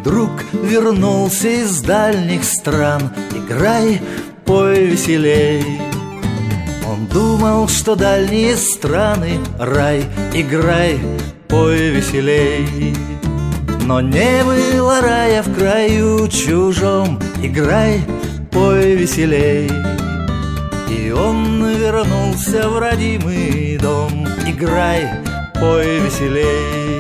друг вернулся из дальних стран. Играй, пой веселей. Он думал, что дальние страны — рай. Играй, пой веселей. Но не было рая в краю чужом. Играй, пой веселей. И он вернулся в родимый дом. Играй, пой веселей.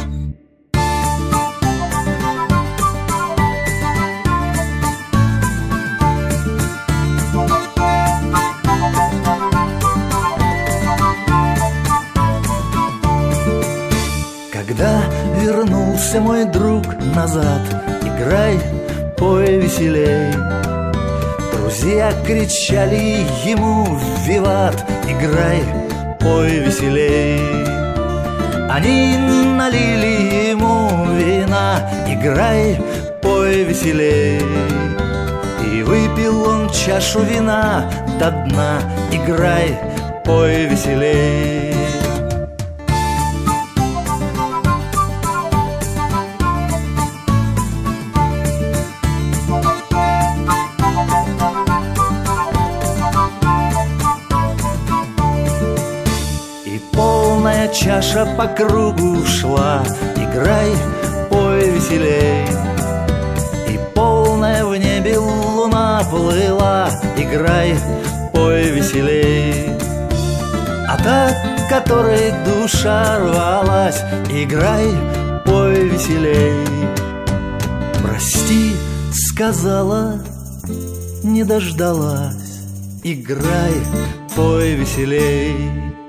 Когда вернулся мой друг назад, играй, пой веселей. Друзья кричали ему виват, играй, пой веселей. Они налили ему вина, играй, пой веселей. И выпил он чашу вина до дна, играй, пой веселей. Полная чаша по кругу шла, играй, пой веселей. И полная в небе луна плыла, играй, пой веселей. А та, которой душа рвалась, играй, пой веселей. Прости, сказала, не дождалась, играй, пой веселей.